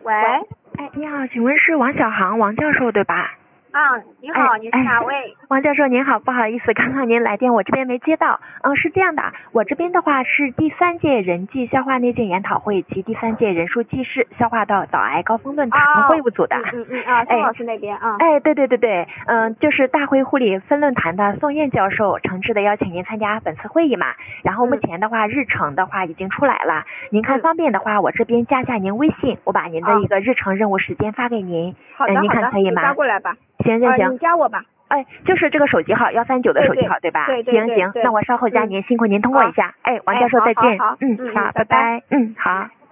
喂， 哎，你好，请问是王小航王教授对吧？ 啊，你好，你是哪位？ 王教授您好，不好意思，刚刚您来电我这边没接到。是这样的，我这边的话是第3届人际消化内镜研讨会及第3届人数记事消化道早癌高峰论坛会务组的。 宋老师那边啊。 对，就是大会护理分论坛的宋燕教授诚挚的邀请您参加本次会议嘛。然后目前的话，日程的话已经出来了，您看方便的话，我这边加下您微信，我把您的一个日程任务时间发给您。 好的， 您看可以吗？ 发过来吧。 行， 你加我吧。 就是这个手机号139的手机号对吧？ 对， 行，那我稍后加您，辛苦您通过一下。王教授再见。 好， 好，拜拜。好。